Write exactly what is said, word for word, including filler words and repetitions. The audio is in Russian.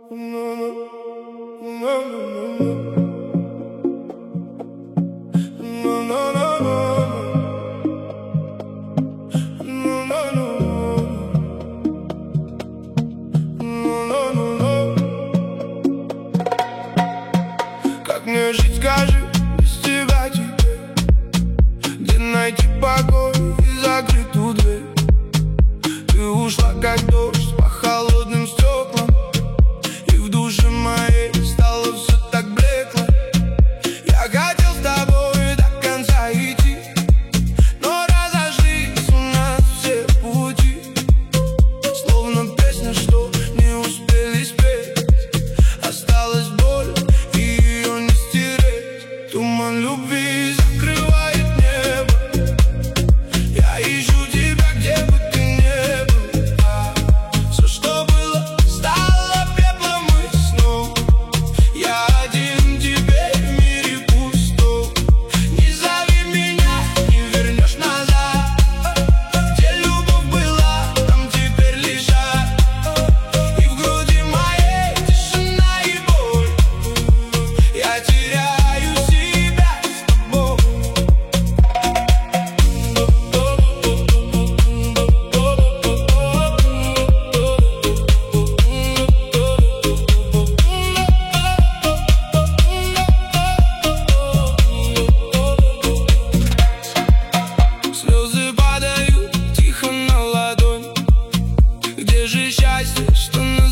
Как мне жить, скажи, без тебя теперь? Где найти покой и закрыть ту дверь? Ты ушла, как дождь по холодным стеклам, и в душе моей стало все так блекло. Я хотел с тобой до конца идти, но разошлись у нас все пути. Словно песня, что не успели спеть, осталась боль, и ее не стереть. Туман любви закрывает небо, я ищу тебя, где бы ты ни был. Все, что было, стало пеплом и сном. Я один теперь в мире пустом. Не зови меня, не вернешь назад. Где любовь была, там теперь лишь ад. И в груди моей тишина и боль. Я теряю себя с тобой. Слезы падают тихо на ладонь. Где же счастье, что называется?